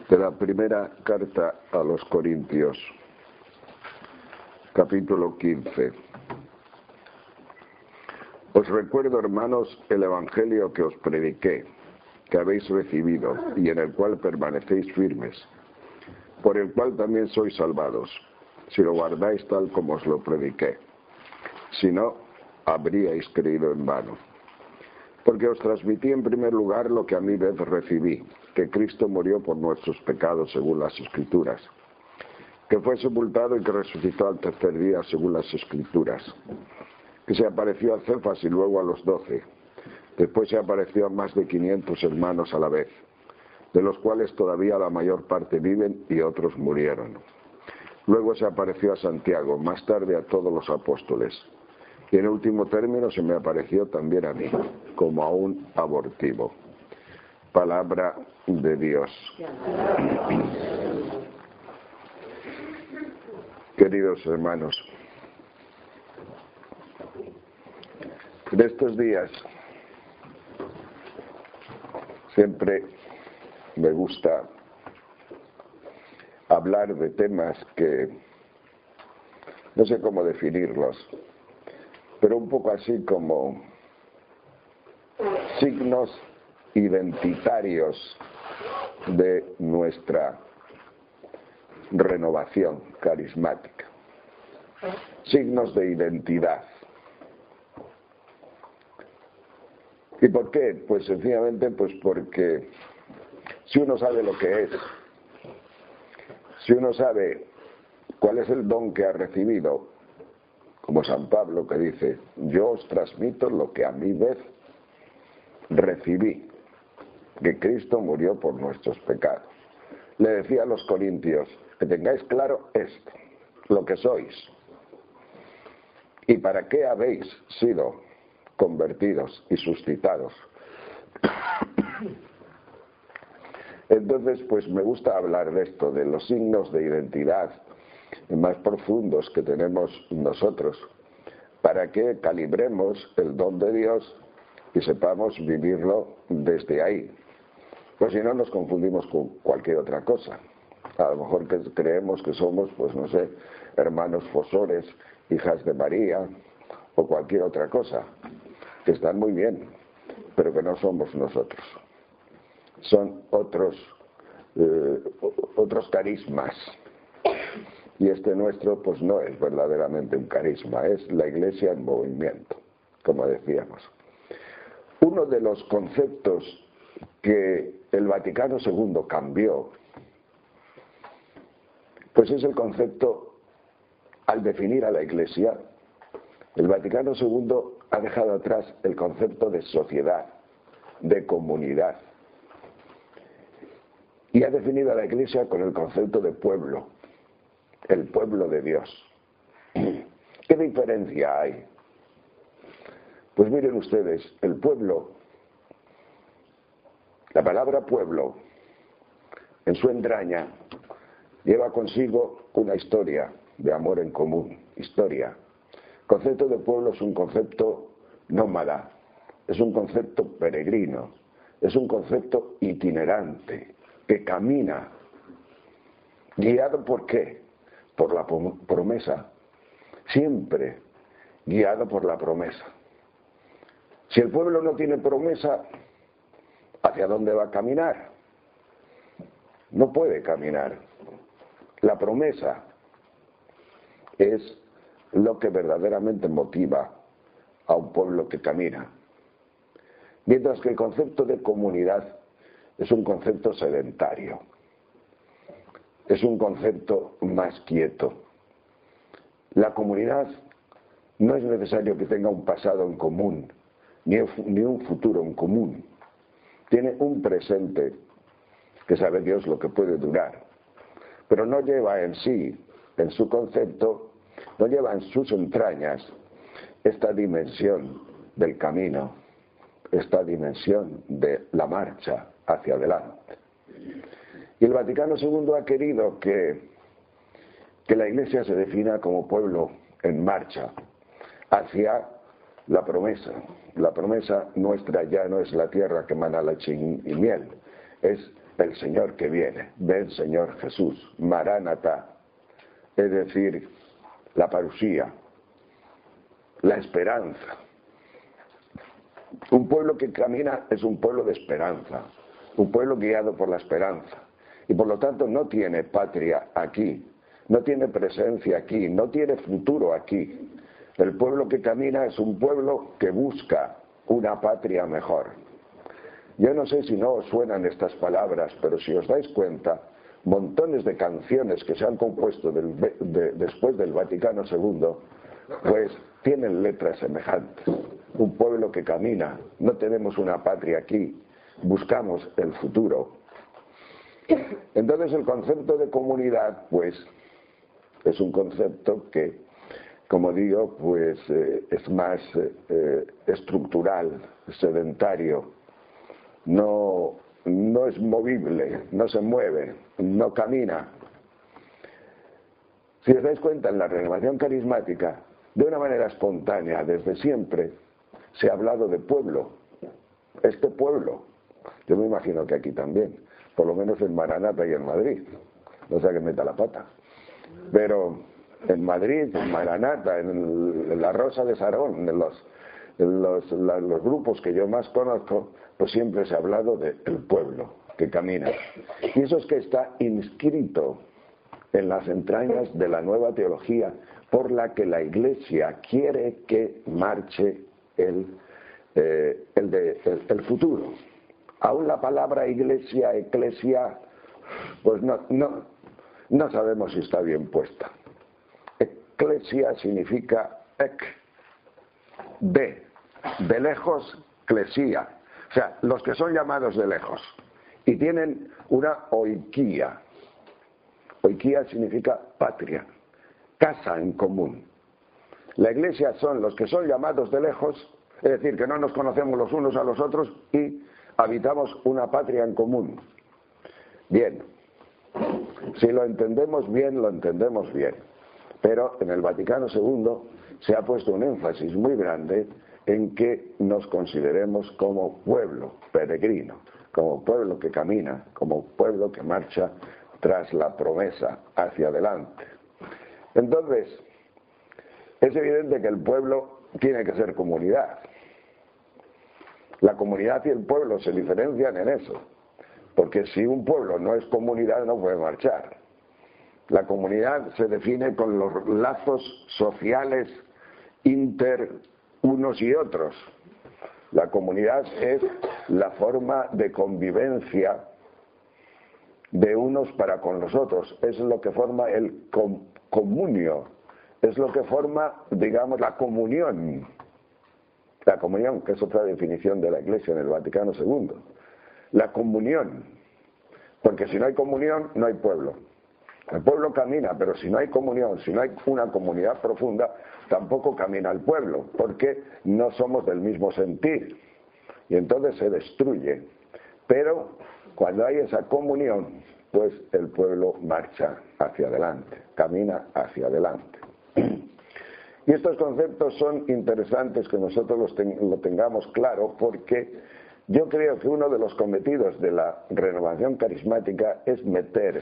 De la primera carta a los Corintios, capítulo 15. Os recuerdo, hermanos, el evangelio que os prediqué, que habéis recibido y en el cual permanecéis firmes, por el cual también sois salvados, si lo guardáis tal como os lo prediqué. Si no, habríais creído en vano. Porque os transmití en primer lugar lo que a mi vez recibí, que Cristo murió por nuestros pecados según las Escrituras, que fue sepultado y que resucitó al tercer día según las Escrituras, que se apareció a Cefas y luego a los 12, después se apareció a más de 500 hermanos a la vez, de los cuales todavía la mayor parte viven y otros murieron. Luego se apareció a Santiago, más tarde a todos los apóstoles. Y en último término se me apareció también a mí, como a un abortivo. Palabra de Dios. Queridos hermanos, en estos días siempre me gusta hablar de temas que no sé cómo definirlos, pero un poco así como signos identitarios de nuestra renovación carismática. Signos de identidad. ¿Y por qué? Pues sencillamente porque si uno sabe lo que es, si uno sabe cuál es el don que ha recibido, como San Pablo que dice, yo os transmito lo que a mi vez recibí, que Cristo murió por nuestros pecados. Le decía a los corintios, que tengáis claro esto, lo que sois, y para qué habéis sido convertidos y suscitados. Entonces, pues me gusta hablar de esto, de los signos de identidad más profundos que tenemos nosotros, para que calibremos el don de Dios y sepamos vivirlo desde ahí. Pues si no, nos confundimos con cualquier otra cosa. A lo mejor que creemos que somos, pues no sé, hermanos fosores, hijas de María, o cualquier otra cosa, que están muy bien, pero que no somos nosotros. Son otros carismas. Y este nuestro, pues no es verdaderamente un carisma, es la Iglesia en movimiento, como decíamos. Uno de los conceptos que el Vaticano II cambió, pues es el concepto, al definir a la Iglesia, el Vaticano II ha dejado atrás el concepto de sociedad, de comunidad, y ha definido a la Iglesia con el concepto de pueblo, el pueblo de Dios. ¿Qué diferencia hay? Pues miren ustedes, el pueblo, la palabra pueblo, en su entraña, lleva consigo una historia de amor en común, historia. El concepto de pueblo es un concepto nómada, es un concepto peregrino, es un concepto itinerante, que camina. ¿Guiado por qué? Por la promesa. Siempre guiado por la promesa. Si el pueblo no tiene promesa, ¿hacia dónde va a caminar? No puede caminar. La promesa es lo que verdaderamente motiva a un pueblo que camina. Mientras que el concepto de comunidad es un concepto sedentario. Es un concepto más quieto. La comunidad no es necesario que tenga un pasado en común, ni un futuro en común. Tiene un presente que sabe Dios lo que puede durar, pero no lleva en sí, en su concepto, no lleva en sus entrañas esta dimensión del camino, esta dimensión de la marcha hacia adelante. Y el Vaticano II ha querido que la Iglesia se defina como pueblo en marcha hacia la promesa. La promesa nuestra ya no es la tierra que emana leche y miel, es el Señor que viene, ven Señor Jesús, Maránata, es decir, la parusía, la esperanza. Un pueblo que camina es un pueblo de esperanza, un pueblo guiado por la esperanza, y por lo tanto no tiene patria aquí, no tiene presencia aquí, no tiene futuro aquí. El pueblo que camina es un pueblo que busca una patria mejor. Yo no sé si no os suenan estas palabras, pero si os dais cuenta, montones de canciones que se han compuesto después del Vaticano II, pues tienen letras semejantes. Un pueblo que camina, no tenemos una patria aquí, buscamos el futuro. Entonces el concepto de comunidad, pues, es un concepto que, como digo, pues es más estructural, sedentario. No es movible, no se mueve, no camina. Si os dais cuenta, en la renovación carismática, de una manera espontánea, desde siempre, se ha hablado de pueblo. Este pueblo, yo me imagino que aquí también, por lo menos en Maranata y en Madrid, no sea que meta la pata. Pero en Madrid, en Maranata, en la Rosa de Sarón, en los grupos que yo más conozco, pues siempre se ha hablado del pueblo que camina. Y eso es que está inscrito en las entrañas de la nueva teología por la que la Iglesia quiere que marche el futuro. Aún la palabra iglesia, eclesia, pues no sabemos si está bien puesta. Eclesia significa de lejos, clesía. O sea, los que son llamados de lejos y tienen una oikía. Oikía significa patria, casa en común. La iglesia son los que son llamados de lejos, es decir, que no nos conocemos los unos a los otros y habitamos una patria en común. Bien, si lo entendemos bien, lo entendemos bien. Pero en el Vaticano II se ha puesto un énfasis muy grande en que nos consideremos como pueblo peregrino, como pueblo que camina, como pueblo que marcha tras la promesa hacia adelante. Entonces, es evidente que el pueblo tiene que ser comunidad. La comunidad y el pueblo se diferencian en eso, porque si un pueblo no es comunidad no puede marchar. La comunidad se define con los lazos sociales unos y otros. La comunidad es la forma de convivencia de unos para con los otros, es lo que forma el comunio, es lo que forma, digamos, la comunión, que es otra definición de la Iglesia en el Vaticano II. La comunión, porque si no hay comunión no hay pueblo. El pueblo camina, pero si no hay comunión, si no hay una comunidad profunda, tampoco camina el pueblo, porque no somos del mismo sentir. Y entonces se destruye. Pero cuando hay esa comunión, pues el pueblo marcha hacia adelante, camina hacia adelante. Y estos conceptos son interesantes que nosotros lo tengamos claro, porque yo creo que uno de los cometidos de la renovación carismática es meter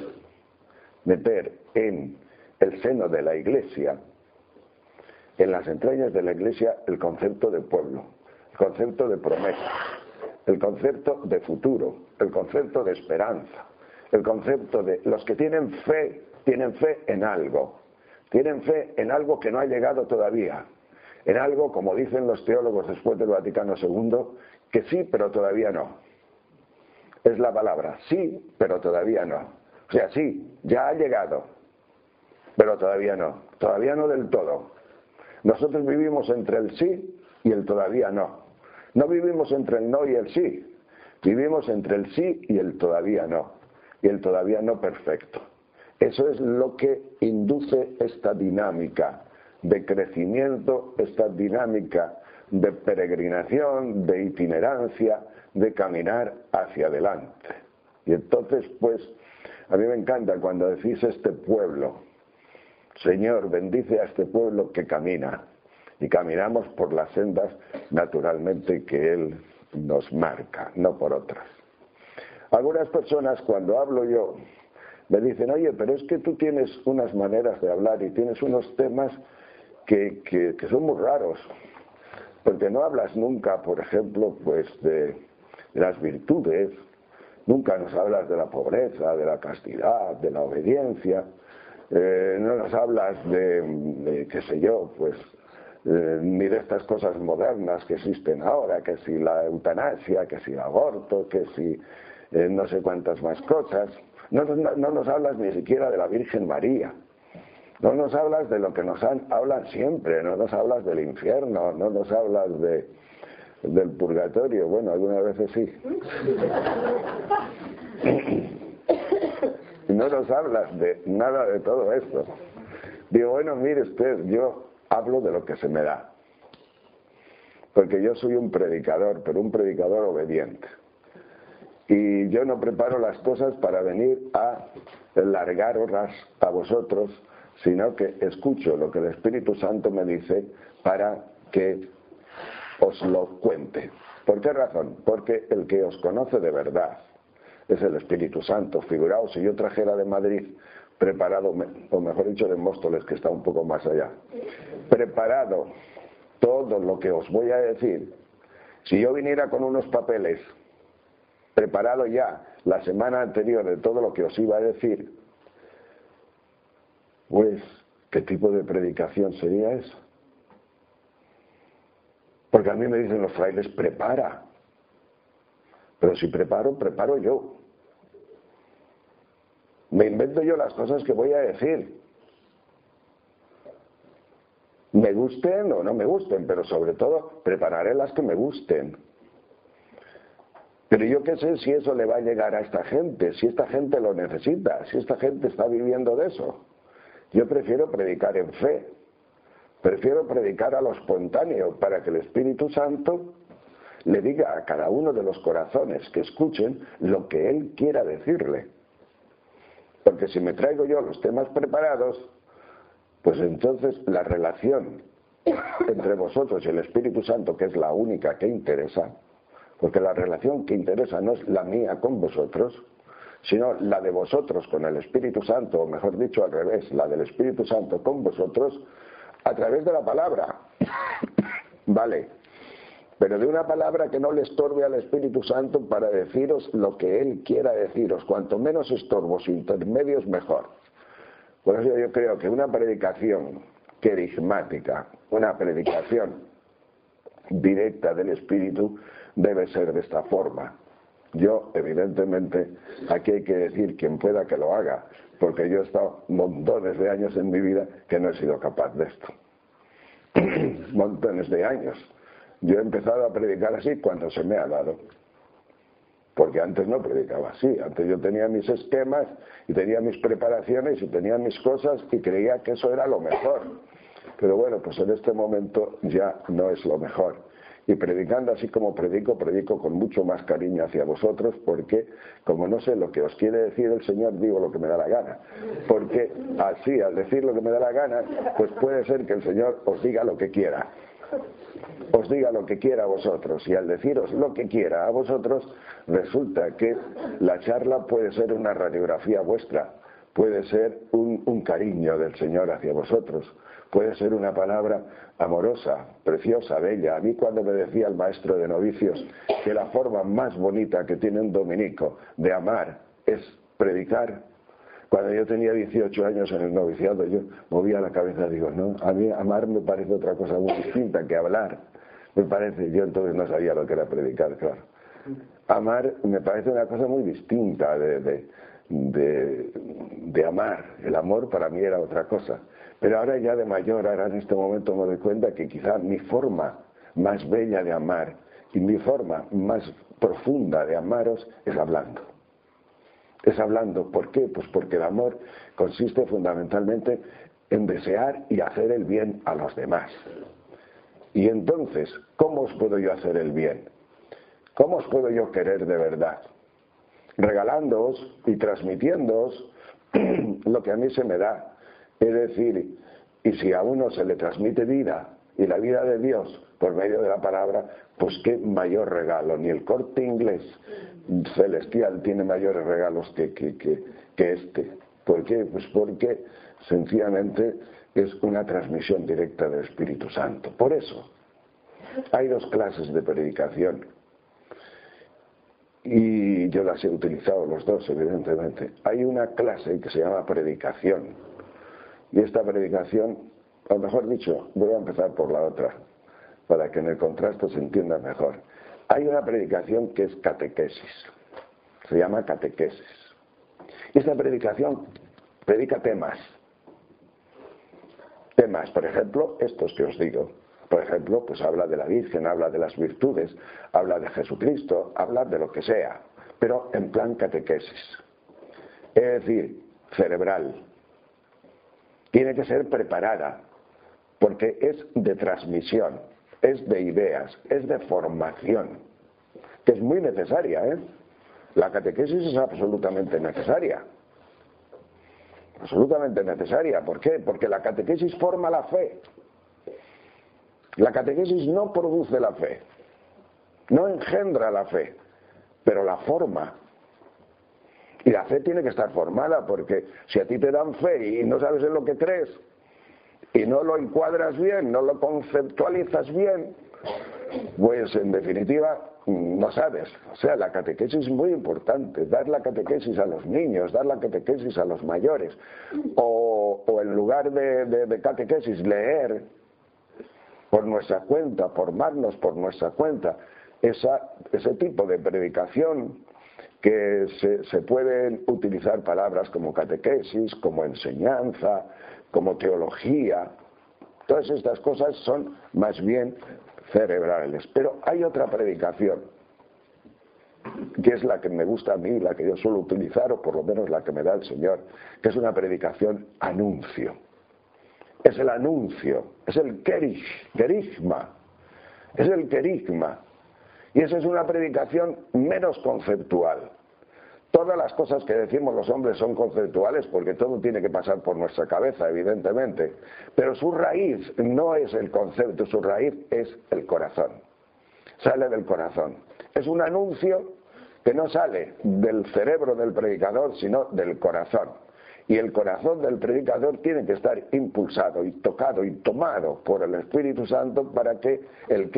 en el seno de la Iglesia, en las entrañas de la Iglesia, el concepto de pueblo, el concepto de promesa, el concepto de futuro, el concepto de esperanza, el concepto de los que tienen fe en algo, tienen fe en algo que no ha llegado todavía, en algo, como dicen los teólogos después del Vaticano II, que sí, pero todavía no. Es la palabra, sí, pero todavía no. O sea, sí, ya ha llegado, pero todavía no del todo. Nosotros vivimos entre el sí y el todavía no. No vivimos entre el no y el sí, vivimos entre el sí y el todavía no, y el todavía no perfecto. Eso es lo que induce esta dinámica de crecimiento, esta dinámica de peregrinación, de itinerancia, de caminar hacia adelante. Y entonces, pues, a mí me encanta cuando decís este pueblo, Señor, bendice a este pueblo que camina, y caminamos por las sendas naturalmente que Él nos marca, no por otras. Algunas personas cuando hablo yo me dicen, oye, pero es que tú tienes unas maneras de hablar y tienes unos temas que son muy raros, porque no hablas nunca, por ejemplo, pues de las virtudes, nunca nos hablas de la pobreza, de la castidad, de la obediencia, no nos hablas de qué sé yo, pues ni de estas cosas modernas que existen ahora, que si la eutanasia, que si el aborto, que si no sé cuántas más cosas. No nos hablas ni siquiera de la Virgen María. No nos hablas de lo que nos hablan siempre, no nos hablas del infierno, no nos hablas del purgatorio, bueno, algunas veces sí. Y no nos hablas de nada de todo esto. Digo, bueno, mire usted, yo hablo de lo que se me da. Porque yo soy un predicador, pero un predicador obediente. Y yo no preparo las cosas para venir a largaroslas a vosotros, sino que escucho lo que el Espíritu Santo me dice para que os lo cuente. ¿Por qué razón? Porque el que os conoce de verdad es el Espíritu Santo. Figuraos, si yo trajera de Madrid preparado, o mejor dicho de Móstoles, que está un poco más allá, preparado todo lo que os voy a decir, si yo viniera con unos papeles preparado ya la semana anterior de todo lo que os iba a decir, pues, ¿qué tipo de predicación sería eso? Porque a mí me dicen los frailes, prepara. Pero si preparo yo. Me invento yo las cosas que voy a decir. Me gusten o no me gusten, pero sobre todo prepararé las que me gusten. Pero yo qué sé si eso le va a llegar a esta gente, si esta gente lo necesita, si esta gente está viviendo de eso. Yo prefiero predicar en fe, prefiero predicar a lo espontáneo para que el Espíritu Santo le diga a cada uno de los corazones que escuchen lo que Él quiera decirle. Porque si me traigo yo los temas preparados, pues entonces la relación entre vosotros y el Espíritu Santo, que es la única que interesa, porque la relación que interesa no es la mía con vosotros, sino la de vosotros con el Espíritu Santo, o mejor dicho al revés, la del Espíritu Santo con vosotros, a través de la palabra. Vale, pero de una palabra que no le estorbe al Espíritu Santo para deciros lo que Él quiera deciros. Cuanto menos estorbos intermedios, mejor. Por eso yo creo que una predicación querigmática, una predicación directa del Espíritu, debe ser de esta forma. Yo, evidentemente, aquí hay que decir quien pueda que lo haga, porque yo he estado montones de años en mi vida que no he sido capaz de esto. Montones de años. Yo he empezado a predicar así cuando se me ha dado. Porque antes no predicaba así. Antes yo tenía mis esquemas y tenía mis preparaciones y tenía mis cosas y creía que eso era lo mejor. Pero bueno, pues en este momento ya no es lo mejor. Y predicando así como predico con mucho más cariño hacia vosotros, porque como no sé lo que os quiere decir el Señor, digo lo que me da la gana. Porque así, al decir lo que me da la gana, pues puede ser que el Señor os diga lo que quiera. Os diga lo que quiera a vosotros, y al deciros lo que quiera a vosotros, resulta que la charla puede ser una radiografía vuestra, puede ser un cariño del Señor hacia vosotros, puede ser una palabra amorosa, preciosa, bella. A mí cuando me decía el maestro de novicios que la forma más bonita que tiene un dominico de amar es predicar, cuando yo tenía 18 años en el noviciado, yo movía la cabeza y digo, no, a mí amar me parece otra cosa muy distinta que hablar. Me parece, yo entonces no sabía lo que era predicar, claro. Amar me parece una cosa muy distinta de amar. El amor para mí era otra cosa. Pero ahora ya de mayor, ahora en este momento me doy cuenta que quizá mi forma más bella de amar y mi forma más profunda de amaros es hablando. Es hablando. ¿Por qué? Pues porque el amor consiste fundamentalmente en desear y hacer el bien a los demás. Y entonces, ¿cómo os puedo yo hacer el bien? ¿Cómo os puedo yo querer de verdad? Regalándoos y transmitiéndoos lo que a mí se me da. Es decir, y si a uno se le transmite vida, y la vida de Dios por medio de la palabra, pues qué mayor regalo. Ni el Corte Inglés celestial tiene mayores regalos que este. ¿Por qué? Pues porque sencillamente es una transmisión directa del Espíritu Santo. Por eso hay dos clases de predicación. Y yo las he utilizado los dos, evidentemente. Hay una clase que se llama predicación. Y esta predicación, o mejor dicho, voy a empezar por la otra, para que en el contraste se entienda mejor. Hay una predicación que es catequesis. Se llama catequesis. Y esta predicación predica temas. Temas, por ejemplo, estos que os digo. Por ejemplo, pues habla de la Virgen, habla de las virtudes, habla de Jesucristo, habla de lo que sea, pero en plan catequesis. Es decir, cerebral. Tiene que ser preparada, porque es de transmisión, es de ideas, es de formación, que es muy necesaria, ¿eh? La catequesis es absolutamente necesaria. Absolutamente necesaria. ¿Por qué? Porque la catequesis forma la fe. La catequesis no produce la fe, no engendra la fe, pero la forma. Y la fe tiene que estar formada, porque si a ti te dan fe y no sabes en lo que crees, y no lo encuadras bien, no lo conceptualizas bien, pues en definitiva no sabes. O sea, la catequesis es muy importante. Dar la catequesis a los niños, dar la catequesis a los mayores, o en lugar de catequesis leer por nuestra cuenta, formarnos por nuestra cuenta, ese tipo de predicación que se pueden utilizar palabras como catequesis, como enseñanza, como teología. Todas estas cosas son más bien cerebrales. Pero hay otra predicación, que es la que me gusta a mí, la que yo suelo utilizar, o por lo menos la que me da el Señor, que es una predicación anuncio. Es el anuncio, es el querigma, es el querigma. Y esa es una predicación menos conceptual. Todas las cosas que decimos los hombres son conceptuales porque todo tiene que pasar por nuestra cabeza, evidentemente. Pero su raíz no es el concepto, su raíz es el corazón. Sale del corazón. Es un anuncio que no sale del cerebro del predicador, sino del corazón. Y el corazón del predicador tiene que estar impulsado y tocado y tomado por el Espíritu Santo para que el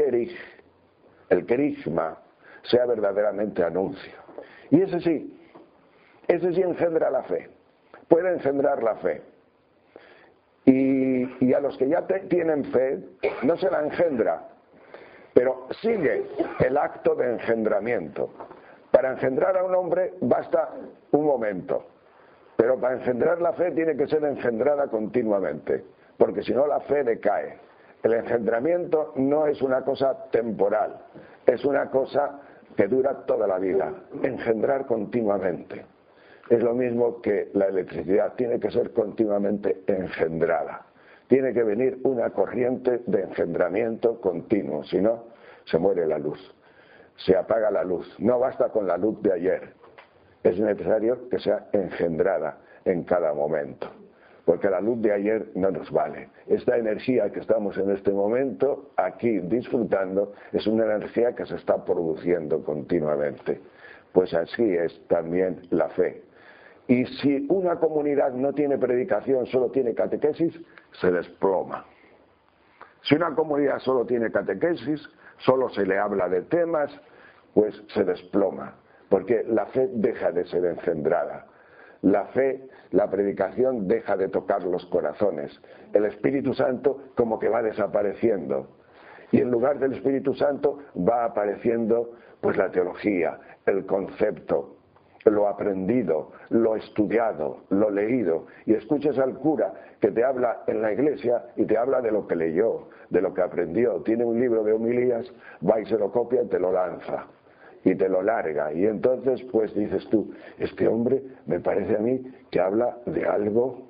querigma sea verdaderamente anuncio. Y ese sí engendra la fe, puede engendrar la fe. Y a los que ya tienen fe, no se la engendra, pero sigue el acto de engendramiento. Para engendrar a un hombre basta un momento. Pero para engendrar la fe tiene que ser engendrada continuamente, porque si no la fe decae. El engendramiento no es una cosa temporal, es una cosa que dura toda la vida. Engendrar continuamente. Es lo mismo que la electricidad, tiene que ser continuamente engendrada. Tiene que venir una corriente de engendramiento continuo, si no, se muere la luz, se apaga la luz. No basta con la luz de ayer. Es necesario que sea engendrada en cada momento, porque la luz de ayer no nos vale. Esta energía que estamos en este momento aquí disfrutando es una energía que se está produciendo continuamente. Pues así es también la fe. Y si una comunidad no tiene predicación, solo tiene catequesis, se desploma. Si una comunidad solo tiene catequesis, solo se le habla de temas, pues se desploma. Porque la fe deja de ser engendrada. La fe, la predicación deja de tocar los corazones. El Espíritu Santo como que va desapareciendo. Y en lugar del Espíritu Santo va apareciendo pues la teología, el concepto, lo aprendido, lo estudiado, lo leído. Y escuchas al cura que te habla en la iglesia y te habla de lo que leyó, de lo que aprendió. Tiene un libro de homilías, va y se lo copia y te lo lanza. Y te lo larga, y entonces pues dices tú, este hombre me parece a mí que habla de algo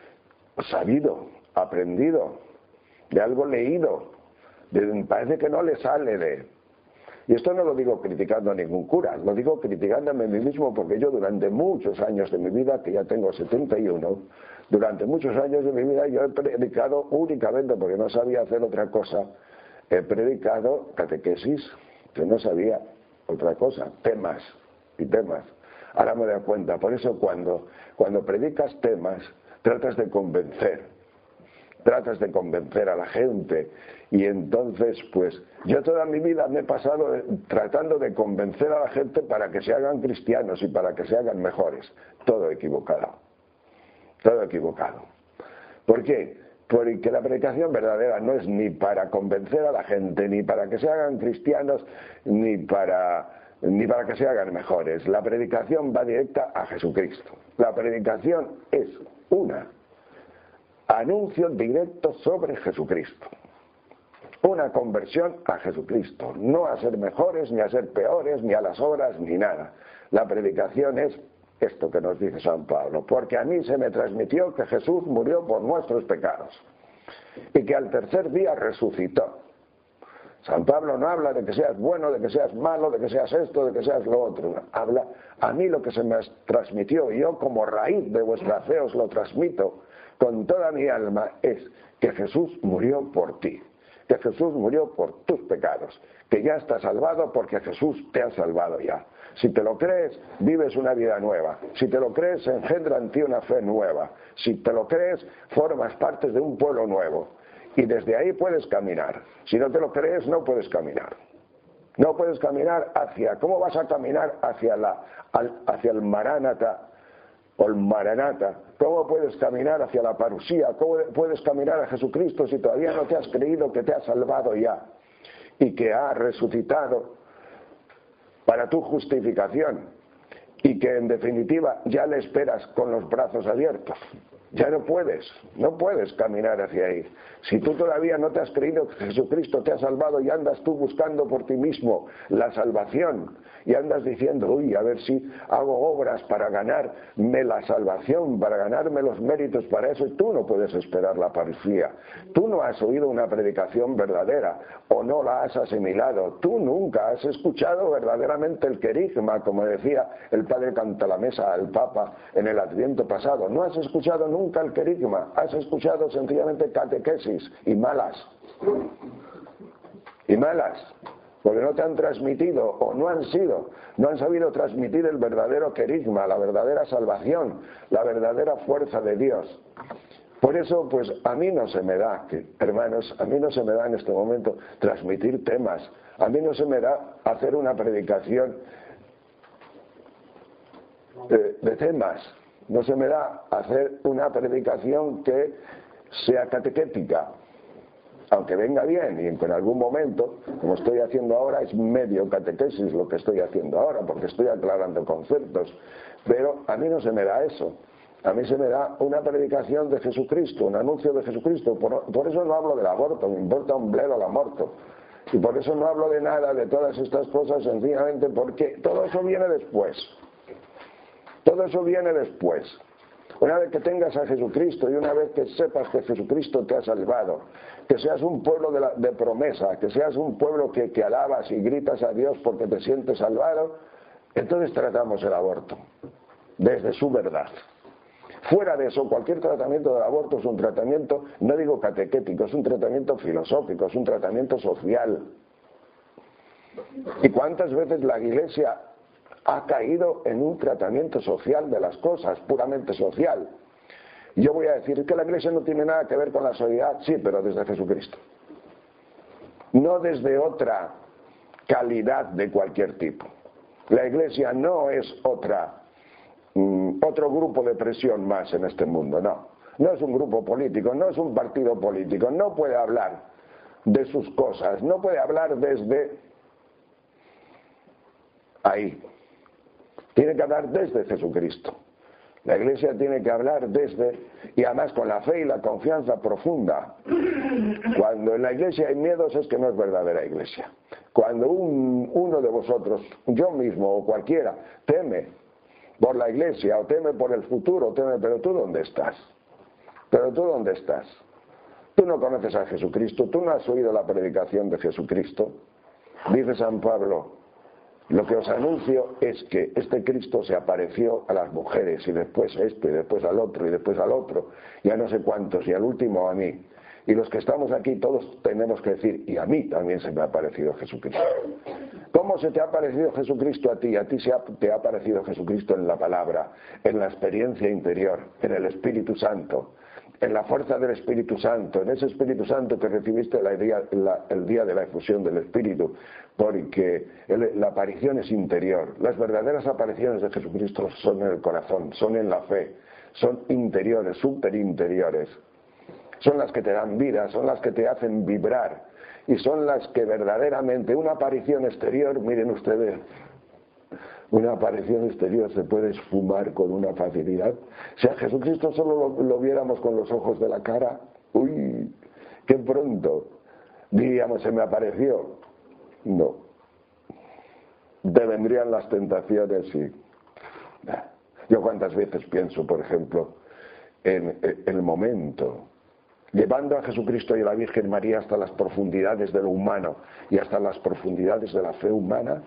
sabido, aprendido, de algo leído, parece que no le sale de... Y esto no lo digo criticando a ningún cura, lo digo criticándome a mí mismo, porque yo durante muchos años de mi vida, que ya tengo 71, durante muchos años de mi vida yo he predicado únicamente, porque no sabía hacer otra cosa, he predicado catequesis, que no sabía otra cosa, temas y temas. Ahora me doy cuenta, por eso cuando predicas temas, tratas de convencer a la gente, y entonces pues yo toda mi vida me he pasado tratando de convencer a la gente para que se hagan cristianos y para que se hagan mejores. Todo equivocado. ¿Por qué? Porque la predicación verdadera no es ni para convencer a la gente, ni para que se hagan cristianos, ni para que se hagan mejores. La predicación va directa a Jesucristo. La predicación es una anuncio directo sobre Jesucristo. Una conversión a Jesucristo, no a ser mejores, ni a ser peores, ni a las obras, ni nada. La predicación es esto que nos dice San Pablo: porque a mí se me transmitió que Jesús murió por nuestros pecados y que al tercer día resucitó. San Pablo no habla de que seas bueno, de que seas malo, de que seas esto, de que seas lo otro. Habla: a mí lo que se me transmitió, y yo como raíz de vuestra fe os lo transmito con toda mi alma, es que Jesús murió por ti, que Jesús murió por tus pecados, que ya estás salvado porque Jesús te ha salvado ya. Si te lo crees, vives una vida nueva. Si te lo crees, se engendra en ti una fe nueva. Si te lo crees, formas parte de un pueblo nuevo. Y desde ahí puedes caminar. Si no te lo crees, no puedes caminar. No puedes caminar hacia... ¿Cómo vas a caminar hacia el Maránata o el Maranata? ¿Cómo puedes caminar hacia la parusía? ¿Cómo puedes caminar a Jesucristo si todavía no te has creído que te ha salvado ya y que ha resucitado para tu justificación y que en definitiva ya le esperas con los brazos abiertos? Ya no puedes caminar hacia ahí. Si tú todavía no te has creído que Jesucristo te ha salvado y andas tú buscando por ti mismo la salvación y andas diciendo: uy, a ver si hago obras para ganarme la salvación, para ganarme los méritos para eso, y tú no puedes esperar la parusía. Tú no has oído una predicación verdadera o no la has asimilado. Tú nunca has escuchado verdaderamente el querigma, como decía el padre Cantalamessa al Papa en el Adviento pasado. No has escuchado nunca el querigma, has escuchado sencillamente catequesis y malas, porque no te han transmitido o no han sabido transmitir el verdadero querigma, la verdadera salvación, la verdadera fuerza de Dios. Por eso, pues a mí no se me da, hermanos, a mí no se me da en este momento transmitir temas, a mí no se me da hacer una predicación de temas. No se me da hacer una predicación que sea catequética, aunque venga bien, y en algún momento, como estoy haciendo ahora, es medio catequesis lo que estoy haciendo ahora, porque estoy aclarando conceptos, pero a mí no se me da eso. A mí se me da una predicación de Jesucristo, un anuncio de Jesucristo. Por eso no hablo del aborto, me importa un bledo el aborto. Y por eso no hablo de nada de todas estas cosas, sencillamente porque todo eso viene después. Todo eso viene después. Una vez que tengas a Jesucristo y una vez que sepas que Jesucristo te ha salvado, que seas un pueblo de promesa, que seas un pueblo que alabas y gritas a Dios porque te sientes salvado, entonces tratamos el aborto desde su verdad. Fuera de eso, cualquier tratamiento del aborto es un tratamiento, no digo catequético, es un tratamiento filosófico, es un tratamiento social. ¿Y cuántas veces la Iglesia ha caído en un tratamiento social de las cosas, puramente social? Y yo voy a decir que la Iglesia no tiene nada que ver con la sociedad, sí, pero desde Jesucristo. No desde otra calidad de cualquier tipo. La Iglesia no es otro grupo de presión más en este mundo, no. No es un grupo político, no es un partido político, no puede hablar de sus cosas, no puede hablar desde ahí. Tiene que hablar desde Jesucristo. La Iglesia tiene que hablar desde, y además con la fe y la confianza profunda. Cuando en la Iglesia hay miedos es que no es verdadera Iglesia. Cuando uno de vosotros, yo mismo o cualquiera, teme por la Iglesia o teme por el futuro, pero ¿tú dónde estás? ¿Pero tú dónde estás? Tú no conoces a Jesucristo, tú no has oído la predicación de Jesucristo. Dice San Pablo: lo que os anuncio es que este Cristo se apareció a las mujeres y después esto y después al otro y después al otro y a no sé cuántos y al último a mí. Y los que estamos aquí todos tenemos que decir, y a mí también se me ha aparecido Jesucristo. ¿Cómo se te ha aparecido Jesucristo a ti? A ti te ha aparecido Jesucristo en la palabra, en la experiencia interior, en el Espíritu Santo, en la fuerza del Espíritu Santo, en ese Espíritu Santo que recibiste el día de la efusión del Espíritu, porque la aparición es interior. Las verdaderas apariciones de Jesucristo son en el corazón, son en la fe, son interiores, superinteriores. Son las que te dan vida, son las que te hacen vibrar y son las que verdaderamente una aparición exterior, miren ustedes, una aparición exterior se puede esfumar con una facilidad. Si a Jesucristo solo lo viéramos con los ojos de la cara, uy, qué pronto diríamos, se me apareció. No. Te vendrían las tentaciones y... Yo cuántas veces pienso, por ejemplo, en el momento, llevando a Jesucristo y a la Virgen María hasta las profundidades de lo humano y hasta las profundidades de la fe humana.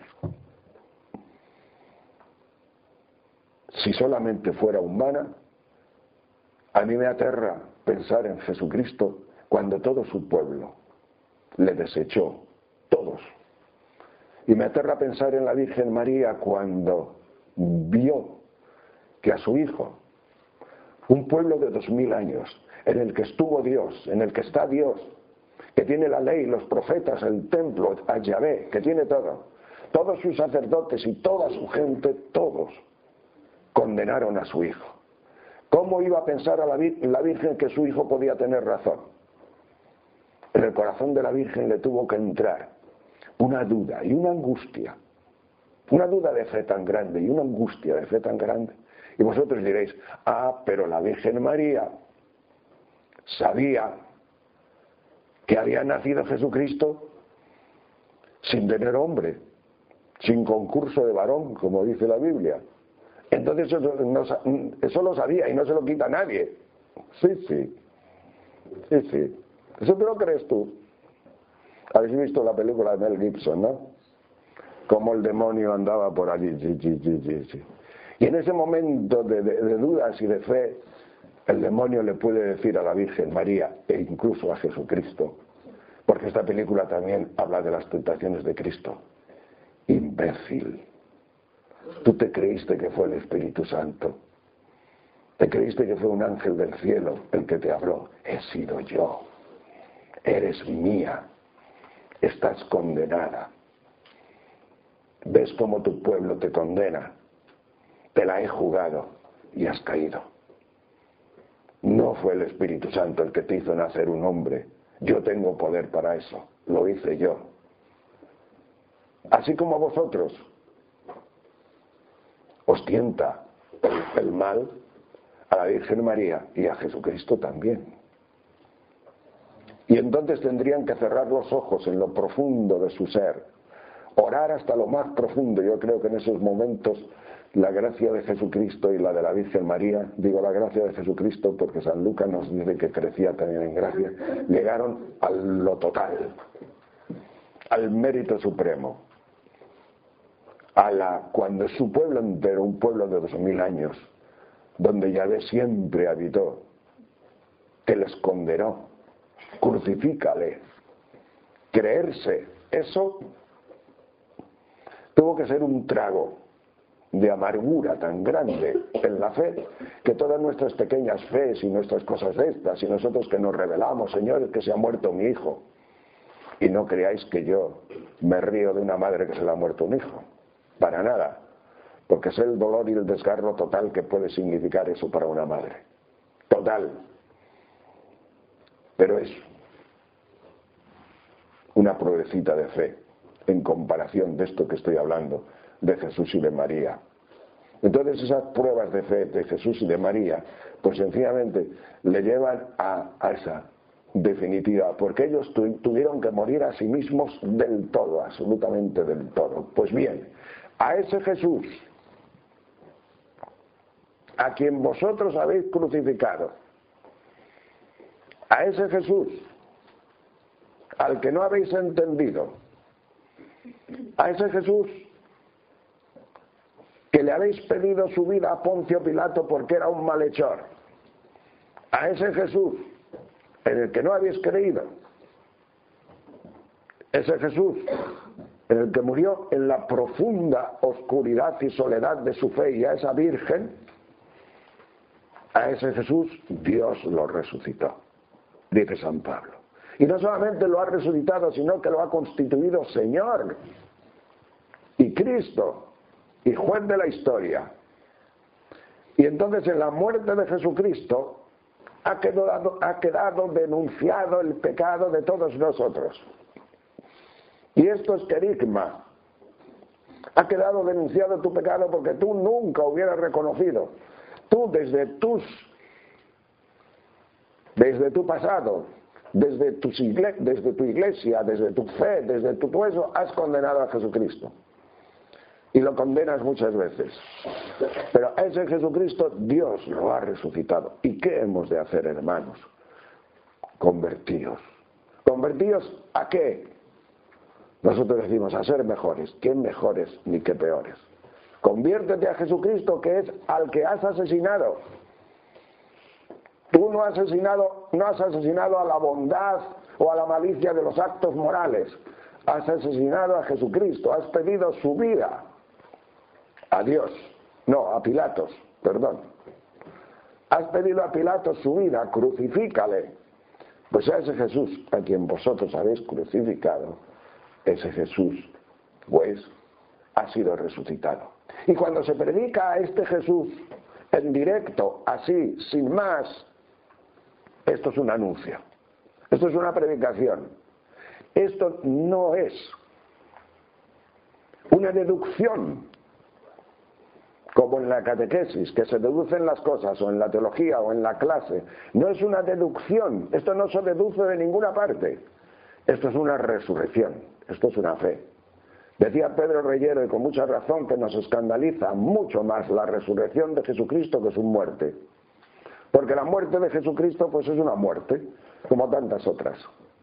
Si solamente fuera humana, a mí me aterra pensar en Jesucristo cuando todo su pueblo le desechó, todos. Y me aterra pensar en la Virgen María cuando vio que a su hijo, un pueblo de 2000 años, en el que estuvo Dios, en el que está Dios, que tiene la ley, los profetas, el templo, a Yahvé, que tiene todo, todos sus sacerdotes y toda su gente, todos condenaron a su hijo. ¿Cómo iba a pensar a la Virgen que su hijo podía tener razón? En el corazón de la Virgen le tuvo que entrar una duda y una angustia, una duda de fe tan grande y una angustia de fe tan grande. Y vosotros diréis, pero la Virgen María sabía que había nacido Jesucristo sin tener hombre, sin concurso de varón, como dice la Biblia. Entonces eso lo sabía y no se lo quita a nadie. Sí. Eso te lo crees tú. Habéis visto la película de Mel Gibson, ¿no? Cómo el demonio andaba por allí. Sí. Y en ese momento de dudas y de fe, el demonio le puede decir a la Virgen María e incluso a Jesucristo, porque esta película también habla de las tentaciones de Cristo. Imbécil. Tú te creíste que fue el Espíritu Santo. Te creíste que fue un ángel del cielo el que te habló. He sido yo. Eres mía. Estás condenada. ¿Ves cómo tu pueblo te condena? Te la he jugado y has caído. No fue el Espíritu Santo el que te hizo nacer un hombre. Yo tengo poder para eso. Lo hice yo. Así como a vosotros os tienta el mal, a la Virgen María y a Jesucristo también. Y entonces tendrían que cerrar los ojos en lo profundo de su ser, orar hasta lo más profundo. Yo creo que en esos momentos la gracia de Jesucristo y la de la Virgen María, digo la gracia de Jesucristo porque San Lucas nos dice que crecía también en gracia, llegaron a lo total, al mérito supremo, cuando su pueblo entero, un pueblo de 2000 años, donde Yahvé siempre habitó, que les condenó, crucifícale, creerse, eso tuvo que ser un trago de amargura tan grande en la fe, que todas nuestras pequeñas fees y nuestras cosas estas, y nosotros que nos rebelamos, Señor, que se ha muerto mi hijo, y no creáis que yo me río de una madre que se le ha muerto un hijo, para nada, porque sé el dolor y el desgarro total que puede significar eso para una madre, total, pero es una pruebecita de fe en comparación de esto que estoy hablando de Jesús y de María. Entonces esas pruebas de fe de Jesús y de María, pues sencillamente le llevan a esa definitiva, porque ellos tuvieron que morir a sí mismos del todo, absolutamente del todo. Pues bien, a ese Jesús, a quien vosotros habéis crucificado, a ese Jesús, al que no habéis entendido, a ese Jesús que le habéis pedido su vida a Poncio Pilato porque era un malhechor, a ese Jesús en el que no habéis creído, ese Jesús en el que murió en la profunda oscuridad y soledad de su fe, y a esa Virgen, a ese Jesús Dios lo resucitó, dice San Pablo. Y no solamente lo ha resucitado, sino que lo ha constituido Señor y Cristo y juez de la historia. Y entonces en la muerte de Jesucristo ha quedado denunciado el pecado de todos nosotros. Y esto es querigma. Ha quedado denunciado tu pecado porque tú nunca hubieras reconocido. Tú desde tu pasado, desde tu iglesia, desde tu fe, desde tu eso, has condenado a Jesucristo. Y lo condenas muchas veces. Pero a ese Jesucristo Dios lo ha resucitado. ¿Y qué hemos de hacer, hermanos? Convertíos. ¿Convertíos a qué? Nosotros decimos a ser mejores. ¿Qué mejores ni qué peores? Conviértete a Jesucristo, que es al que has asesinado. Tú no has asesinado a la bondad o a la malicia de los actos morales. Has asesinado a Jesucristo, has pedido su vida a Dios, no, a Pilatos, perdón. Has pedido a Pilatos su vida, crucifícale. Pues a ese Jesús a quien vosotros habéis crucificado, ese Jesús, pues, ha sido resucitado. Y cuando se predica a este Jesús en directo, así, sin más, esto es un anuncio, esto es una predicación, esto no es una deducción, como en la catequesis, que se deducen las cosas, o en la teología, o en la clase. No es una deducción, esto no se deduce de ninguna parte, esto es una resurrección, esto es una fe. Decía Pedro Reyero, y con mucha razón, que nos escandaliza mucho más la resurrección de Jesucristo que su muerte. Porque la muerte de Jesucristo pues es una muerte, como tantas otras.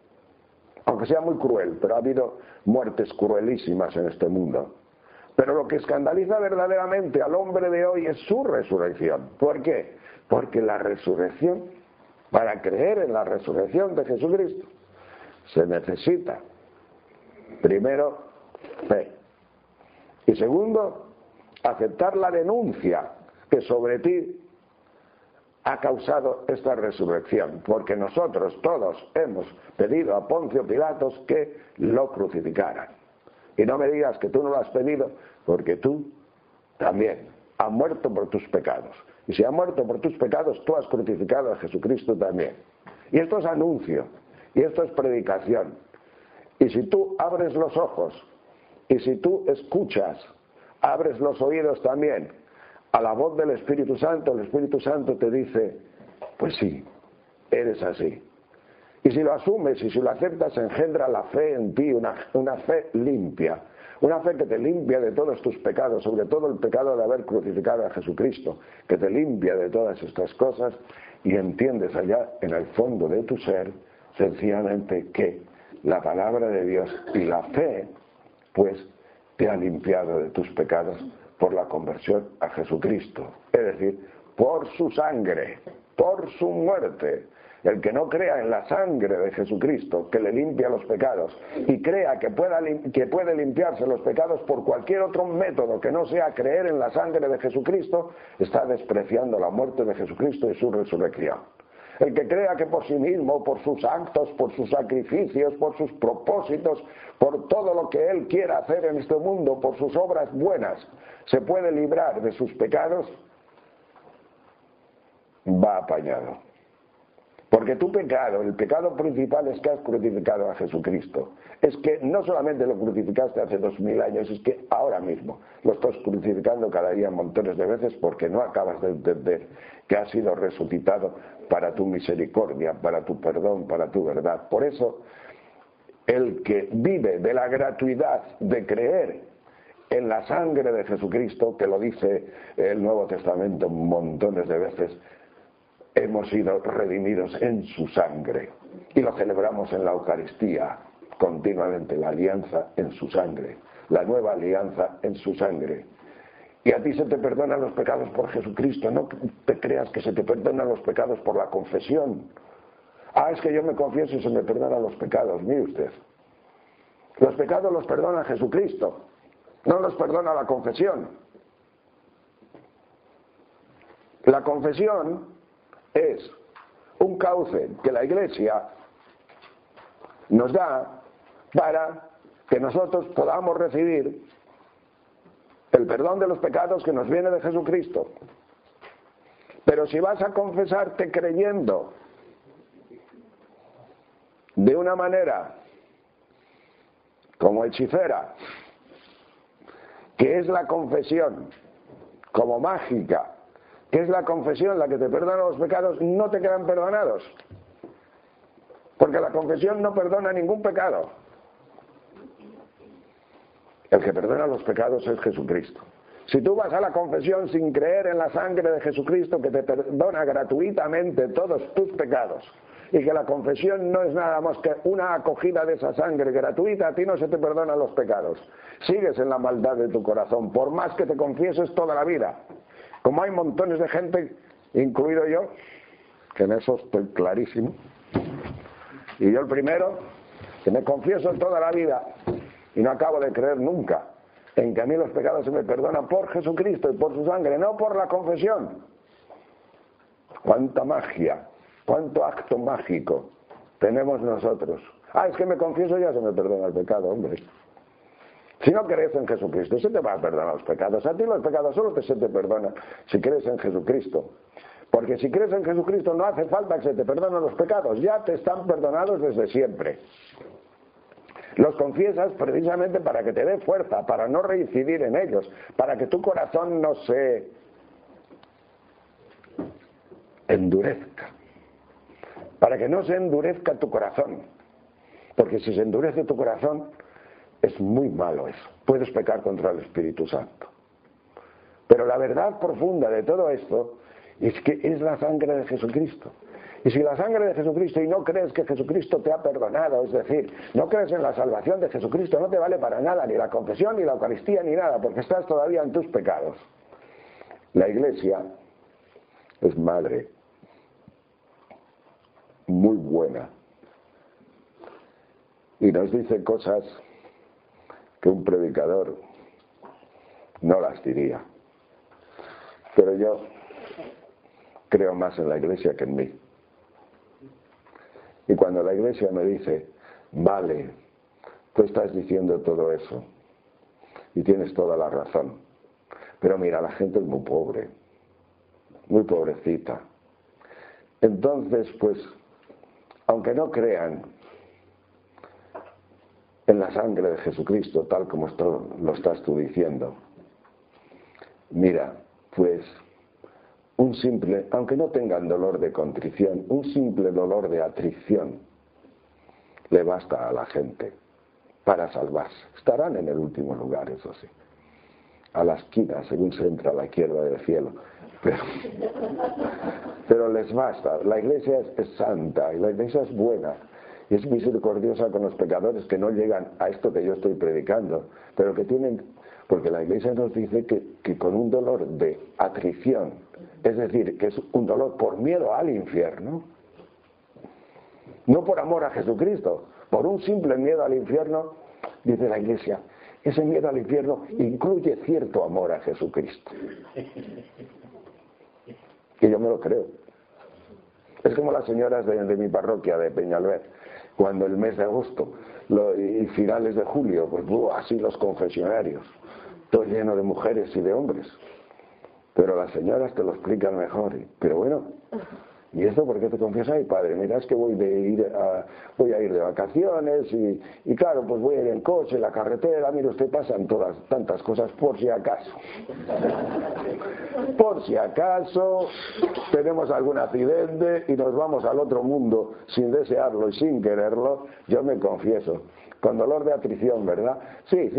Aunque sea muy cruel, pero ha habido muertes cruelísimas en este mundo. Pero lo que escandaliza verdaderamente al hombre de hoy es su resurrección. ¿Por qué? Porque la resurrección, para creer en la resurrección de Jesucristo, se necesita, primero, fe. Y segundo, aceptar la denuncia que sobre ti ha causado esta resurrección, porque nosotros todos hemos pedido a Poncio Pilatos que lo crucificaran. Y no me digas que tú no lo has pedido, porque tú también has muerto por tus pecados. Y si has muerto por tus pecados, tú has crucificado a Jesucristo también. Y esto es anuncio, y esto es predicación. Y si tú abres los ojos, y si tú escuchas, abres los oídos también a la voz del Espíritu Santo, el Espíritu Santo te dice, pues sí, eres así. Y si lo asumes y si lo aceptas, engendra la fe en ti, una fe limpia, una fe que te limpia de todos tus pecados, sobre todo el pecado de haber crucificado a Jesucristo, que te limpia de todas estas cosas, y entiendes allá en el fondo de tu ser, sencillamente, que la palabra de Dios y la fe, pues, te ha limpiado de tus pecados por la conversión a Jesucristo, es decir, por su sangre, por su muerte. El que no crea en la sangre de Jesucristo, que le limpia los pecados, y crea que puede limpiarse los pecados por cualquier otro método que no sea creer en la sangre de Jesucristo, está despreciando la muerte de Jesucristo y su resurrección. El que crea que por sí mismo, por sus actos, por sus sacrificios, por sus propósitos, por todo lo que él quiera hacer en este mundo, por sus obras buenas, se puede librar de sus pecados, va apañado. Porque tu pecado, el pecado principal es que has crucificado a Jesucristo. Es que no solamente lo crucificaste hace 2000 años, es que ahora mismo lo estás crucificando cada día montones de veces porque no acabas de entender que has sido resucitado para tu misericordia, para tu perdón, para tu verdad. Por eso, el que vive de la gratuidad de creer en la sangre de Jesucristo, que lo dice el Nuevo Testamento montones de veces, hemos sido redimidos en su sangre y lo celebramos en la Eucaristía continuamente, la alianza en su sangre, la nueva alianza en su sangre. Y a ti se te perdonan los pecados por Jesucristo, no te creas que se te perdonan los pecados por la confesión. Es que yo me confieso y se me perdonan los pecados. Mire usted, los pecados los perdona Jesucristo, no los perdona la confesión. La confesión es un cauce que la Iglesia nos da para que nosotros podamos recibir el perdón de los pecados que nos viene de Jesucristo. Pero si vas a confesarte creyendo de una manera como hechicera, que es la confesión, como mágica, que es la confesión la que te perdona los pecados, no te quedan perdonados. Porque la confesión no perdona ningún pecado. El que perdona los pecados es Jesucristo. Si tú vas a la confesión sin creer en la sangre de Jesucristo que te perdona gratuitamente todos tus pecados, y que la confesión no es nada más que una acogida de esa sangre gratuita, a ti no se te perdonan los pecados. Sigues en la maldad de tu corazón, por más que te confieses toda la vida. Como hay montones de gente, incluido yo, que en eso estoy clarísimo, y yo el primero, que me confieso toda la vida y no acabo de creer nunca en que a mí los pecados se me perdonan por Jesucristo y por su sangre, no por la confesión. ¡Cuánta magia! ¡Cuánto acto mágico tenemos nosotros! Es que me confieso y ya se me perdona el pecado, hombre. Si no crees en Jesucristo, se te van a perdonar los pecados. A ti los pecados solo se te perdonan si crees en Jesucristo. Porque si crees en Jesucristo no hace falta que se te perdonen los pecados, ya te están perdonados desde siempre. Los confiesas precisamente para que te dé fuerza, para no reincidir en ellos, para que tu corazón no se endurezca, para que no se endurezca tu corazón, porque si se endurece tu corazón es muy malo eso, puedes pecar contra el Espíritu Santo. Pero la verdad profunda de todo esto es que es la sangre de Jesucristo. Y si la sangre de Jesucristo y no crees que Jesucristo te ha perdonado, es decir, no crees en la salvación de Jesucristo, no te vale para nada, ni la confesión, ni la Eucaristía, ni nada, porque estás todavía en tus pecados. La Iglesia es madre, muy buena, y nos dice cosas que un predicador no las diría. Pero yo creo más en la Iglesia que en mí. Y cuando la Iglesia me dice, vale, tú estás diciendo todo eso y tienes toda la razón, pero mira, la gente es muy pobre, muy pobrecita. Entonces, pues, aunque no crean en la sangre de Jesucristo, tal como lo estás tú diciendo, mira, pues, un simple, aunque no tengan dolor de contrición, un simple dolor de atrición le basta a la gente para salvarse. Estarán en el último lugar, eso sí, a la esquina, según se entra a la izquierda del cielo, pero les basta. La Iglesia es santa y la Iglesia es buena y es misericordiosa con los pecadores que no llegan a esto que yo estoy predicando, pero que tienen, porque la Iglesia nos dice que con un dolor de atrición, es decir, que es un dolor por miedo al infierno, no por amor a Jesucristo, por un simple miedo al infierno, dice la Iglesia, ese miedo al infierno incluye cierto amor a Jesucristo. Y yo me lo creo. Es como las señoras de mi parroquia de Peñalver, cuando el mes de agosto y finales de julio, pues así los confesionarios, todo lleno de mujeres y de hombres. Pero las señoras te lo explican mejor. Pero bueno, ¿y esto por qué te confiesa? Ay, padre, mira, es que voy a ir de vacaciones y claro, pues voy a ir en coche, en la carretera, mire usted, pasan tantas cosas por si acaso. Por si acaso tenemos algún accidente y nos vamos al otro mundo sin desearlo y sin quererlo, yo me confieso. Con dolor de atrición, ¿verdad? Sí.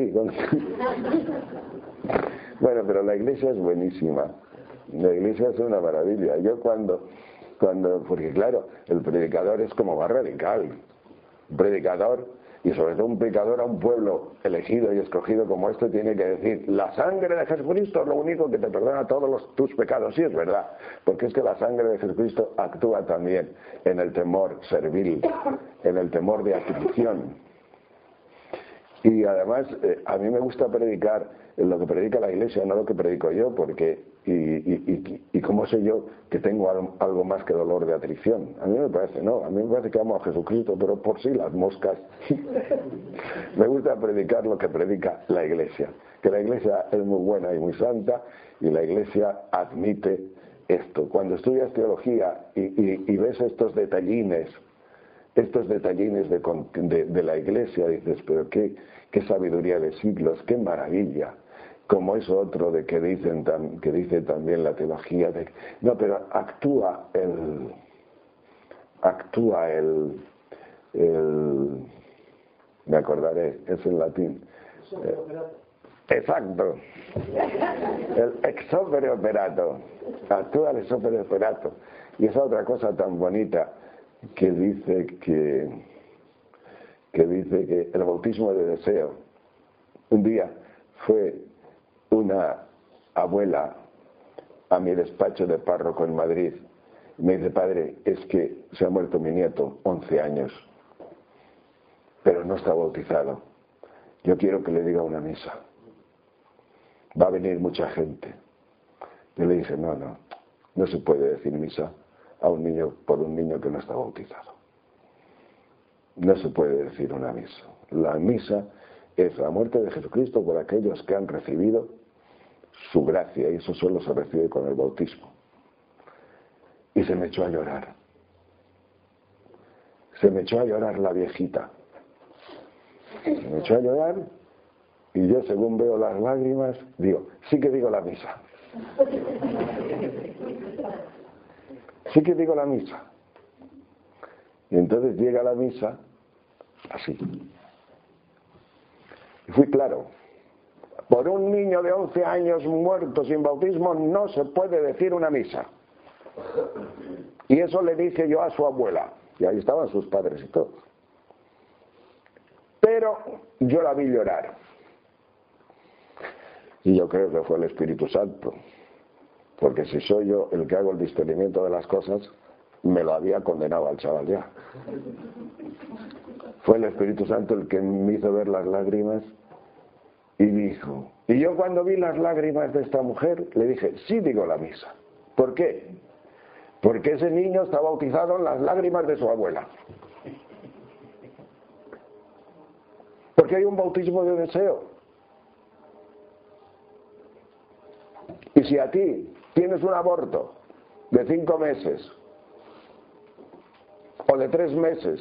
Bueno, pero la Iglesia es buenísima. La Iglesia es una maravilla. Yo porque claro, el predicador es como más radical. Un predicador, Y sobre todo un predicador a un pueblo elegido y escogido como este tiene que decir: la sangre de Jesucristo es lo único que te perdona todos tus pecados. Sí, es verdad, porque es que la sangre de Jesucristo actúa también en el temor servil, en el temor de atribución. Y además, a mí me gusta predicar lo que predica la Iglesia, no lo que predico yo, porque y cómo sé yo que tengo algo más que dolor de atrición. A mí me parece, no, a mí me parece que amo a Jesucristo, pero por sí las moscas. Me gusta predicar lo que predica la Iglesia, que la Iglesia es muy buena y muy santa, y la Iglesia admite esto. Cuando estudias teología y ves estos detallines de la Iglesia, dices: pero qué sabiduría de siglos, qué maravilla. Como es otro de que dice también la teología de no, pero actúa el me acordaré, es en latín, exacto, el ex opere operato, actúa el ex opere operato. Y esa otra cosa tan bonita que dice que el bautismo de deseo. Un día fue una abuela a mi despacho de párroco en Madrid y me dice: padre, es que se ha muerto mi nieto, 11 años, pero no está bautizado. Yo quiero que le diga una misa. Va a venir mucha gente. Yo le dije: no se puede decir misa a un niño por un niño que no está bautizado. No se puede decir una misa. La misa es la muerte de Jesucristo por aquellos que han recibido su gracia, y eso solo se recibe con el bautismo. Y se me echó a llorar. Se me echó a llorar la viejita. Se me echó a llorar, y yo, según veo las lágrimas, digo: sí que digo la misa. Sí que digo la misa. Y entonces llega la misa así. Y fui claro: por un niño de 11 años muerto sin bautismo no se puede decir una misa. Y eso le dije yo a su abuela, y ahí estaban sus padres y todo. Pero yo la vi llorar. Y yo creo que fue el Espíritu Santo, porque si soy yo el que hago el discernimiento de las cosas, me lo había condenado al chaval ya. Fue el Espíritu Santo el que me hizo ver las lágrimas y dijo. Y yo, cuando vi las lágrimas de esta mujer, le dije: sí digo la misa. ¿Por qué? Porque ese niño está bautizado en las lágrimas de su abuela. Porque hay un bautismo de deseo. Y si a ti tienes un aborto de 5 meses o de 3 meses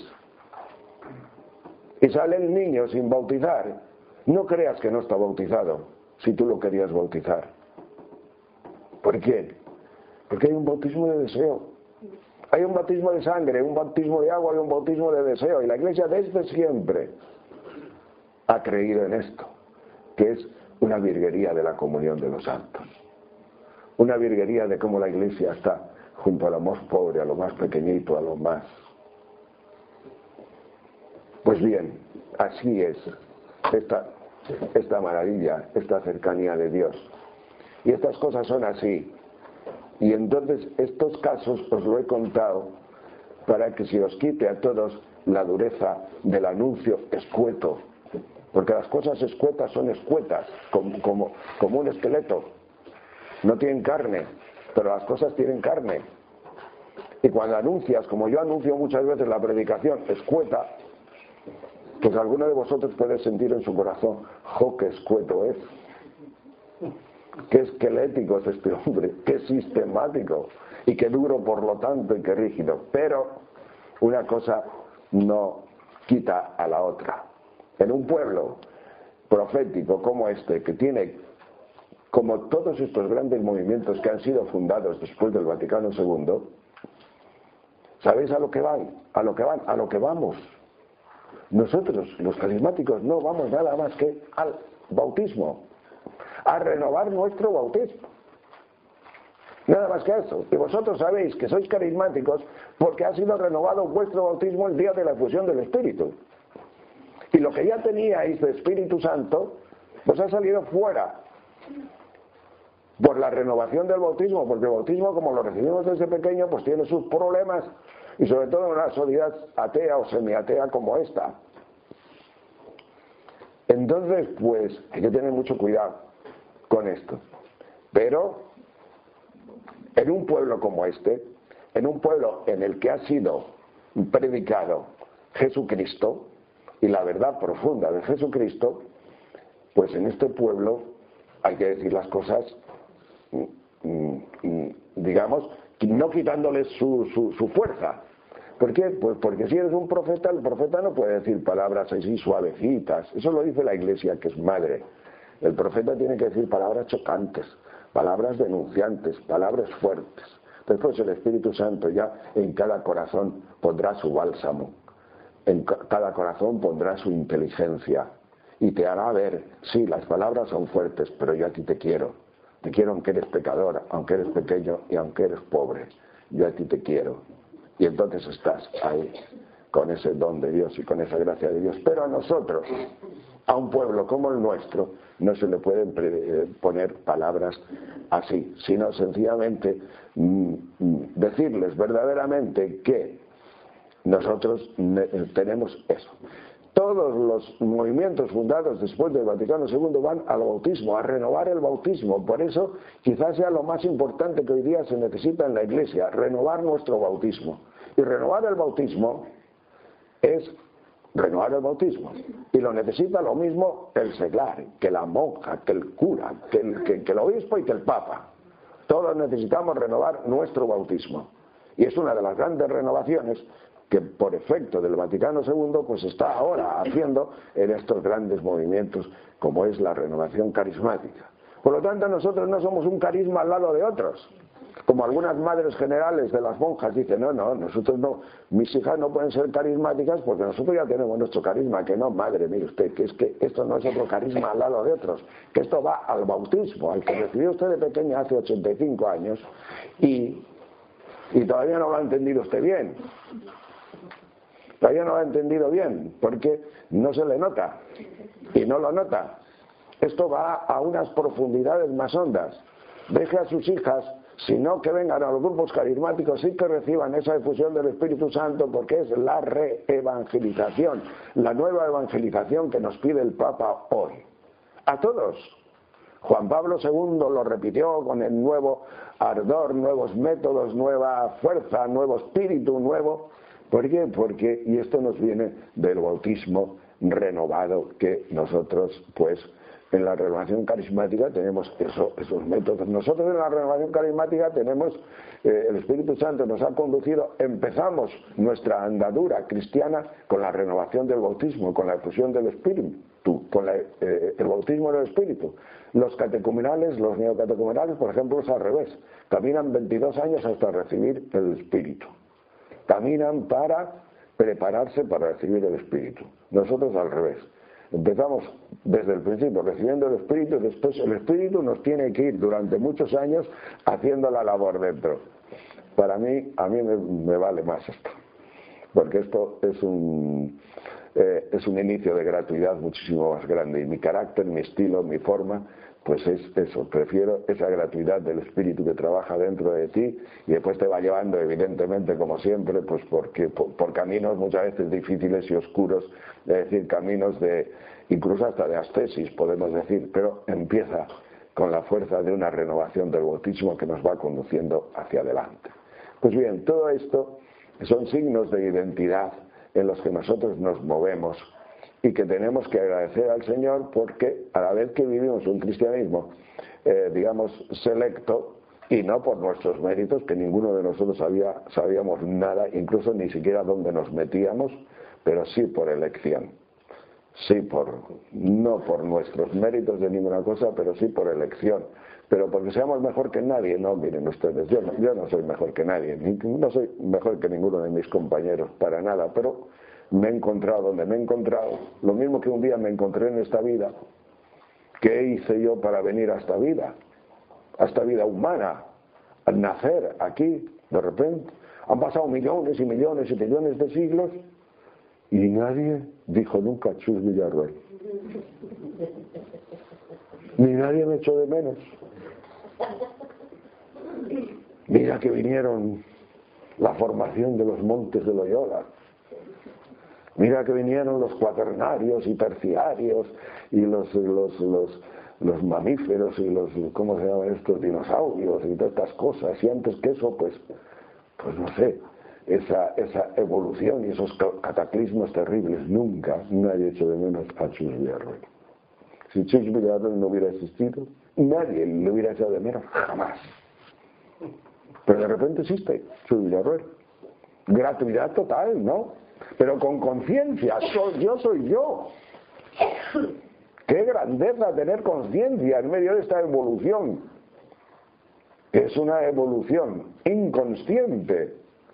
y sale el niño sin bautizar, no creas que no está bautizado si tú lo querías bautizar. ¿Por qué? Porque hay un bautismo de deseo. Hay un bautismo de sangre, un bautismo de agua y un bautismo de deseo. Y la Iglesia desde siempre ha creído en esto, que es una virguería de la comunión de los santos. Una virguería de cómo la Iglesia está junto a lo más pobre, a lo más pequeñito, a lo más... Pues bien, así es esta maravilla, esta cercanía de Dios. Y estas cosas son así. Y entonces estos casos os lo he contado para que se os quite a todos la dureza del anuncio escueto. Porque las cosas escuetas son escuetas, como un esqueleto. No tienen carne, pero las cosas tienen carne. Y cuando anuncias, como yo anuncio muchas veces la predicación escueta, pues alguno de vosotros puede sentir en su corazón: ¡jo, qué escueto es! ¡Qué esquelético es este hombre! ¡Qué sistemático! Y qué duro, por lo tanto, y qué rígido. Pero una cosa no quita a la otra. En un pueblo profético como este, que tiene, como todos estos grandes movimientos que han sido fundados después del Vaticano II, ¿sabéis a lo que van? A lo que vamos. Nosotros, los carismáticos, no vamos nada más que al bautismo, a renovar nuestro bautismo. Nada más que eso. Y vosotros sabéis que sois carismáticos porque ha sido renovado vuestro bautismo el día de la efusión del Espíritu. Y lo que ya teníais de Espíritu Santo, pues ha salido fuera por la renovación del bautismo, porque el bautismo, como lo recibimos desde pequeño, pues tiene sus problemas, y sobre todo en una sociedad atea o semiatea como esta. Entonces, pues hay que tener mucho cuidado con esto. Pero en un pueblo como este, en un pueblo en el que ha sido predicado Jesucristo y la verdad profunda de Jesucristo, pues en este pueblo hay que decir las cosas, digamos, no quitándoles su fuerza. ¿Por qué? Pues porque si eres un profeta, el profeta no puede decir palabras así suavecitas. Eso lo dice la Iglesia, que es madre. El profeta tiene que decir palabras chocantes, palabras denunciantes, palabras fuertes. Después el Espíritu Santo ya en cada corazón pondrá su bálsamo, en cada corazón pondrá su inteligencia y te hará ver, sí, las palabras son fuertes, pero yo a ti te quiero aunque eres pecador, aunque eres pequeño y aunque eres pobre, yo a ti te quiero. Y entonces estás ahí, con ese don de Dios y con esa gracia de Dios. Pero a nosotros, a un pueblo como el nuestro, no se le pueden poner palabras así, sino sencillamente decirles verdaderamente que nosotros tenemos eso. Todos los movimientos fundados después del Vaticano II van al bautismo, a renovar el bautismo. Por eso quizás sea lo más importante que hoy día se necesita en la Iglesia, renovar nuestro bautismo. Y renovar el bautismo es renovar el bautismo. Y lo necesita lo mismo el seglar, que la monja, que el cura, que el obispo y que el papa. Todos necesitamos renovar nuestro bautismo. Y es una de las grandes renovaciones que por efecto del Vaticano II pues está ahora haciendo en estos grandes movimientos como es la renovación carismática. Por lo tanto, nosotros no somos un carisma al lado de otros. Como algunas madres generales de las monjas dicen, no, nosotros no, mis hijas no pueden ser carismáticas porque nosotros ya tenemos nuestro carisma. Que no, madre, mire usted, que es que esto no es otro carisma al lado de otros, que esto va al bautismo, al que recibió usted de pequeña hace 85 años y todavía no lo ha entendido usted bien. Todavía no lo ha entendido bien, porque no se le nota, y no lo nota. Esto va a unas profundidades más hondas. Deje a sus hijas, si no que vengan a los grupos carismáticos y que reciban esa difusión del Espíritu Santo, porque es la reevangelización, la nueva evangelización que nos pide el Papa hoy. A todos. Juan Pablo II lo repitió con el nuevo ardor, nuevos métodos, nueva fuerza, nuevo espíritu, nuevo. ¿Por qué? Porque, y esto nos viene del bautismo renovado que nosotros, pues, en la renovación carismática tenemos esos métodos. Nosotros en la renovación carismática tenemos, el Espíritu Santo nos ha conducido, empezamos nuestra andadura cristiana con la renovación del bautismo, con la efusión del Espíritu, con el bautismo del Espíritu. Los catecumenales, los neocatecumenales, por ejemplo, es al revés. Caminan 22 años hasta recibir el Espíritu. Caminan para prepararse para recibir el Espíritu. Nosotros al revés. Empezamos desde el principio recibiendo el Espíritu y después el Espíritu nos tiene que ir durante muchos años haciendo la labor dentro. Para mí, a mí me vale más esto. Porque esto es un inicio de gratuidad muchísimo más grande. Y mi carácter, mi estilo, mi forma, pues es eso. Prefiero esa gratuidad del Espíritu que trabaja dentro de ti y después te va llevando, evidentemente, como siempre, pues por caminos muchas veces difíciles y oscuros, es decir, caminos incluso hasta de ascesis, podemos decir, pero empieza con la fuerza de una renovación del bautismo que nos va conduciendo hacia adelante. Pues bien, todo esto son signos de identidad en los que nosotros nos movemos y que tenemos que agradecer al Señor porque a la vez que vivimos un cristianismo, digamos, selecto, y no por nuestros méritos, que ninguno de nosotros sabíamos nada, incluso ni siquiera dónde nos metíamos, pero sí por elección. Sí, no por nuestros méritos de ninguna cosa, pero sí por elección. Pero porque seamos mejor que nadie, no, miren ustedes, yo no soy mejor que nadie, no soy mejor que ninguno de mis compañeros, para nada, pero me he encontrado donde me he encontrado, lo mismo que un día me encontré en esta vida. ¿Qué hice yo para venir a esta vida humana, al nacer aquí, de repente? Han pasado millones y millones y millones de siglos Y nadie dijo nunca Chus Villarroel. Ni nadie me echó de menos. Mira que vinieron la formación de los montes de Loyola. Mira que vinieron los cuaternarios y terciarios y los mamíferos y los, ¿cómo se llaman estos? Dinosaurios y todas estas cosas. Y antes que eso, pues no sé, esa evolución y esos cataclismos terribles. Nunca nadie echó de menos a Chus Villarroel. Si Chus Villarroel no hubiera existido, nadie le hubiera echado de menos, jamás. Pero de repente existe Chus Villarroel. Gratuidad total, ¿no? Pero con conciencia, soy yo. Qué grandeza tener conciencia en medio de esta evolución. Es una evolución inconsciente.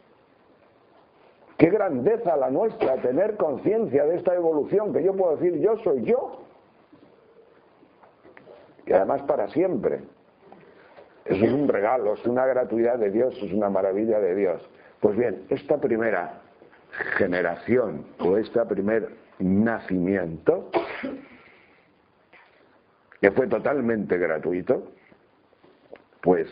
Qué grandeza la nuestra tener conciencia de esta evolución, que yo puedo decir yo soy yo. Y además para siempre. Eso es un regalo, es una gratuidad de Dios, es una maravilla de Dios. Pues bien, esta primera generación o este primer nacimiento, que fue totalmente gratuito, pues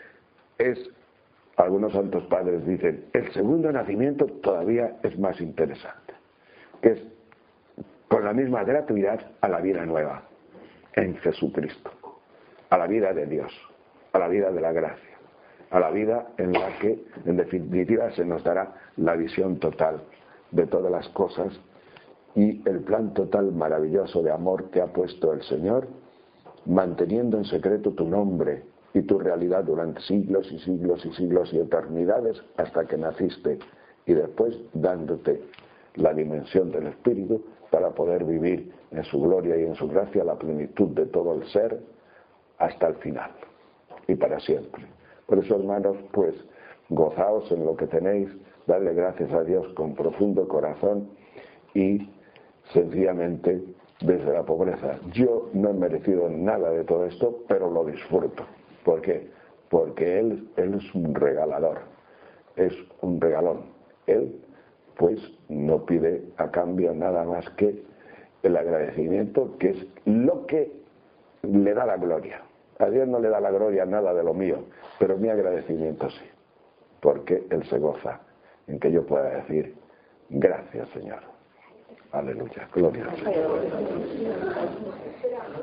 algunos santos padres dicen, el segundo nacimiento todavía es más interesante, que es con la misma gratuidad a la vida nueva en Jesucristo, a la vida de Dios, a la vida de la gracia, a la vida en la que en definitiva se nos dará la visión total de todas las cosas y el plan total maravilloso de amor que ha puesto el Señor, manteniendo en secreto tu nombre y tu realidad durante siglos y siglos y siglos y eternidades hasta que naciste, y después dándote la dimensión del Espíritu para poder vivir en su gloria y en su gracia la plenitud de todo el ser hasta el final y para siempre. Por eso, hermanos, pues gozaos en lo que tenéis, dadle gracias a Dios con profundo corazón y sencillamente desde la pobreza. Yo no he merecido nada de todo esto, pero lo disfruto. ¿Por qué? Porque Él es un regalador, es un regalón. Él, pues, no pide a cambio nada más que el agradecimiento, que es lo que le da la gloria. A Dios no le da la gloria nada de lo mío, pero mi agradecimiento sí, porque Él se goza en que yo pueda decir, gracias Señor. Aleluya, gloria al Señor.